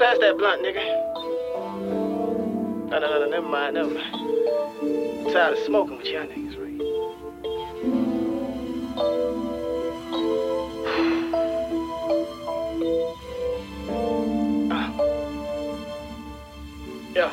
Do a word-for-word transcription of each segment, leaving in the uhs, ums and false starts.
Pass that blunt, nigga. No, no, no, no, never mind, never mind. I'm tired of smoking with y'all niggas, right? uh. Yeah.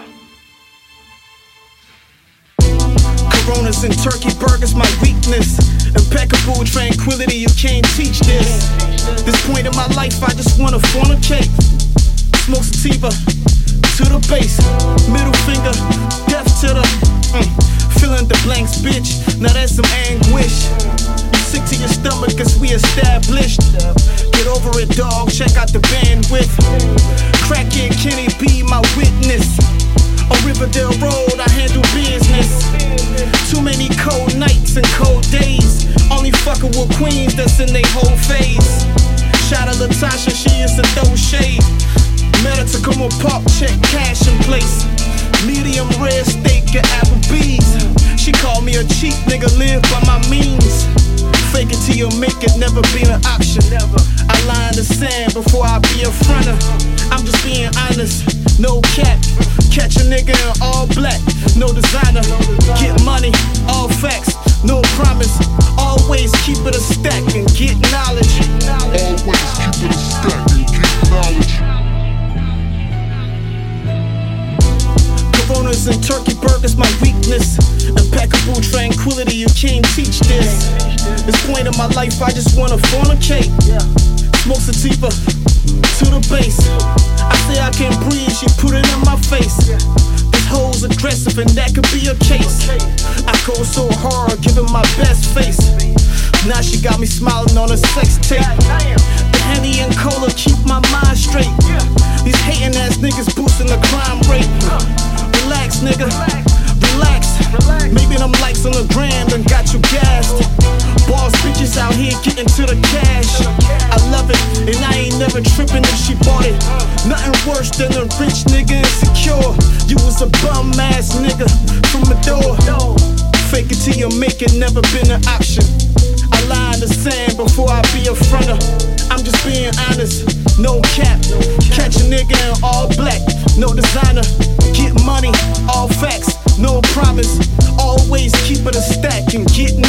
Coronas and turkey burgers, my weakness. Impeccable tranquility, you can't teach this. This point in my life, I just wanna fornicate. Smoke sativa to the base, middle finger, death to the mm, fill in the blanks, bitch. Now that's some anguish. You sick to your stomach, cause we established. Get over it, dog, check out the bandwidth. Crackhead Kenny be my witness. On Riverdale Road, I handle business. Too many cold nights and cold days. Only fucking with queens that's in they whole phase. Shout out Latasha, she is to throw shade. Met her to come on pop, check cash in place. Medium rare steak at Applebee's. She called me a cheap nigga, live by my means. Fake it till you make it, never been an option. I lie in the sand before I be in front of. I'm just being honest, no cap. Catch a nigga in all black, no designer. Get money, all facts, no promise. Always keep it a stack and get knowledge. Always keep it a stack and get knowledge. Coronas and turkey burgers, my weakness. Impeccable tranquility, you can't teach this. This point in my life, I just wanna fornicate. Smoke sativa to the base. I say I can't breathe, she put it in my face. This hoe's aggressive and that could be a case. I go so hard, giving my best face. Now she got me smiling on a sex tape. The Henny and Cola keep my mind straight. These hating ass niggas boosting the crime rate. Relax, nigga, relax. Maybe them likes on the gram done got you gassed. Boss bitches out here getting to the cash. I love it, and I ain't never tripping if she bought it. Nothing worse than a rich nigga insecure. You was a bum ass nigga from the door. Fake it till you make it, never been an option. I lie in the sand before I be a fronter. I'm just being honest, no cap. Catch a nigga in all black, no designer. Get money, all facts, no promise. Always keep it a stack and get